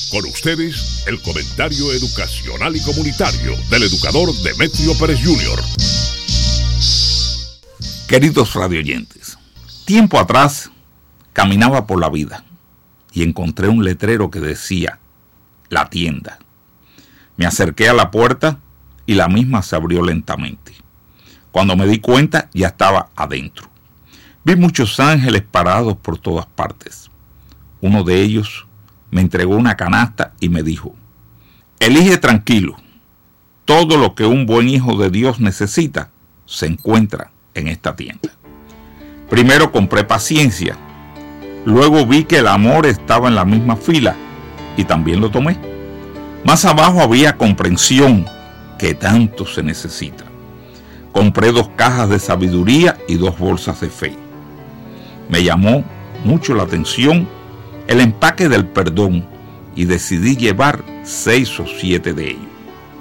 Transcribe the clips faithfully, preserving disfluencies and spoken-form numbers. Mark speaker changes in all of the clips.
Speaker 1: Con ustedes, el comentario educacional y comunitario del educador Demetrio Pérez junior
Speaker 2: Queridos radioyentes, tiempo atrás caminaba por la vida y encontré un letrero que decía La Tienda. Me acerqué a la puerta y la misma se abrió lentamente. Cuando me di cuenta, ya estaba adentro. Vi muchos ángeles parados por todas partes. Uno de ellos me entregó una canasta y me dijo: elige tranquilo, todo lo que un buen hijo de Dios necesita se encuentra en esta tienda. Primero compré paciencia, luego vi que el amor estaba en la misma fila y también lo tomé. Más abajo había comprensión, que tanto se necesita. Compré dos cajas de sabiduría y dos bolsas de fe. Me llamó mucho la atención el empaque del perdón y decidí llevar seis o siete de ellos.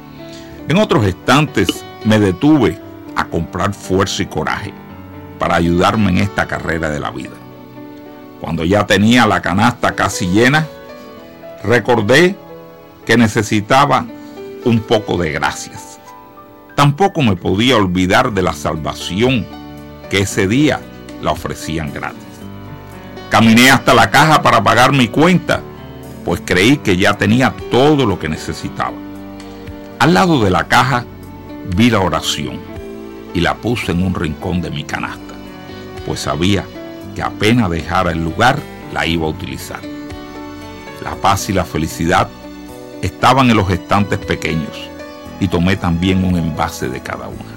Speaker 2: En otros estantes me detuve a comprar fuerza y coraje para ayudarme en esta carrera de la vida. Cuando ya tenía la canasta casi llena, recordé que necesitaba un poco de gracias. Tampoco me podía olvidar de la salvación que ese día la ofrecían gratis. Caminé hasta la caja para pagar mi cuenta, pues creí que ya tenía todo lo que necesitaba. Al lado de la caja vi la oración y la puse en un rincón de mi canasta, pues sabía que apenas dejara el lugar la iba a utilizar. La paz y la felicidad estaban en los estantes pequeños y tomé también un envase de cada una.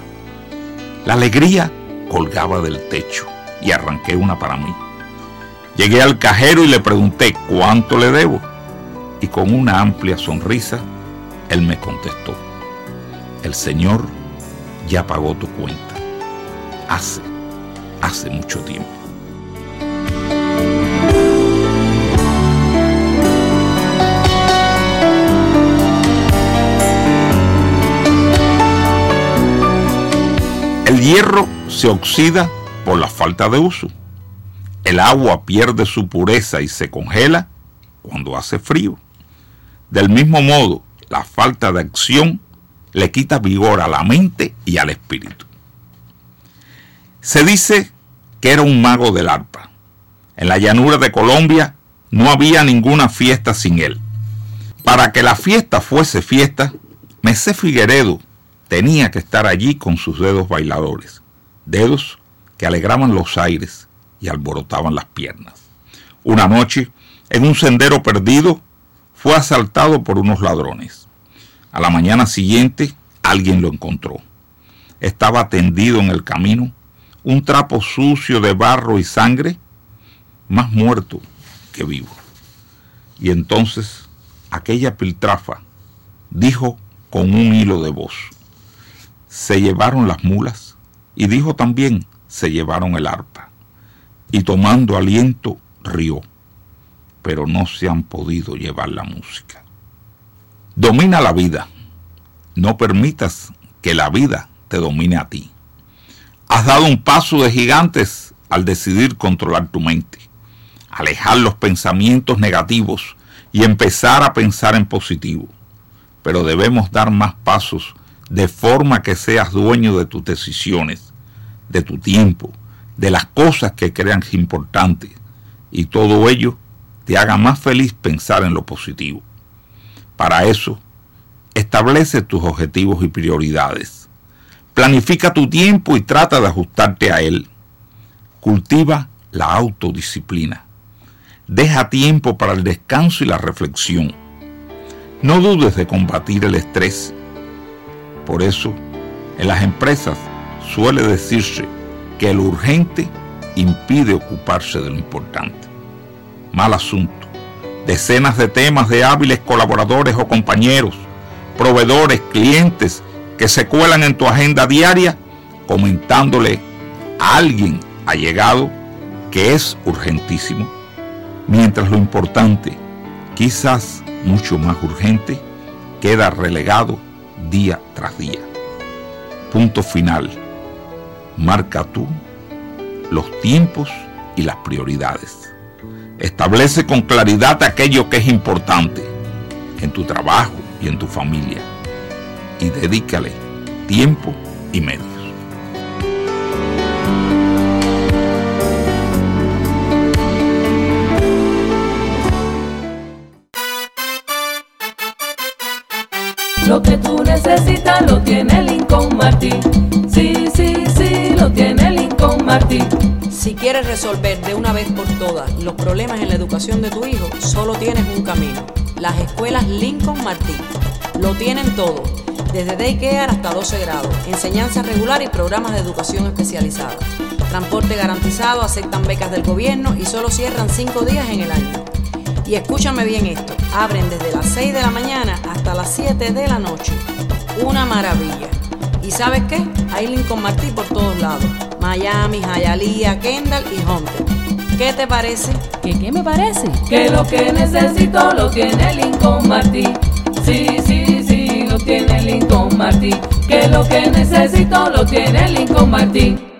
Speaker 2: La alegría colgaba del techo y arranqué una para mí. Llegué al cajero y le pregunté cuánto le debo, y con una amplia sonrisa él me contestó: el Señor ya pagó tu cuenta hace, hace mucho tiempo. El hierro se oxida por la falta de uso. El agua pierde su pureza y se congela cuando hace frío. Del mismo modo, la falta de acción le quita vigor a la mente y al espíritu. Se dice que era un mago del arpa. En la llanura de Colombia no había ninguna fiesta sin él. Para que la fiesta fuese fiesta, Mesé Figueredo tenía que estar allí con sus dedos bailadores, dedos que alegraban los aires y alborotaban las piernas. Una noche, en un sendero perdido, fue asaltado por unos ladrones. A la mañana siguiente, alguien lo encontró. Estaba tendido en el camino, un trapo sucio de barro y sangre, más muerto que vivo. Y entonces, aquella piltrafa dijo con un hilo de voz: se llevaron las mulas, y dijo también: se llevaron el arpa. Y tomando aliento, rió, pero no se han podido llevar la música. Domina la vida. No permitas que la vida te domine a ti. Has dado un paso de gigantes al decidir controlar tu mente, alejar los pensamientos negativos y empezar a pensar en positivo. Pero debemos dar más pasos de forma que seas dueño de tus decisiones, de tu tiempo, de las cosas que creas importantes, y todo ello te haga más feliz pensar en lo positivo. Para eso, establece tus objetivos y prioridades. Planifica tu tiempo y trata de ajustarte a él. Cultiva la autodisciplina. Deja tiempo para el descanso y la reflexión. No dudes de combatir el estrés. Por eso, en las empresas suele decirse que lo urgente impide ocuparse de lo importante. Mal asunto. Decenas de temas de hábiles colaboradores o compañeros, proveedores, clientes que se cuelan en tu agenda diaria comentándole a alguien allegado que es urgentísimo, mientras lo importante, quizás mucho más urgente, queda relegado día tras día. Punto final. Marca tú los tiempos y las prioridades. Establece con claridad aquello que es importante en tu trabajo y en tu familia. Y dedícale tiempo y medios.
Speaker 3: Lo que tú necesitas lo tiene Lincoln Martin. Sí, sí, sí, lo tiene Lincoln Martin.
Speaker 4: Si quieres resolver de una vez por todas los problemas en la educación de tu hijo, solo tienes un camino: las escuelas Lincoln Martin. Lo tienen todo, desde daycare hasta doce grados, enseñanza regular y programas de educación especializada. Transporte garantizado, aceptan becas del gobierno y solo cierran cinco días en el año. Y escúchame bien esto, abren desde las seis de la mañana hasta las siete de la noche. Una maravilla. ¿Y sabes qué? Hay Lincoln Martin por todos lados: Miami, Hialeah, Kendall y Hunter. ¿Qué te parece?
Speaker 3: ¿Qué qué me parece? Que lo que necesito lo tiene Lincoln Martin. Sí, sí, sí, lo tiene Lincoln Martin. Que lo que necesito lo tiene Lincoln Martin.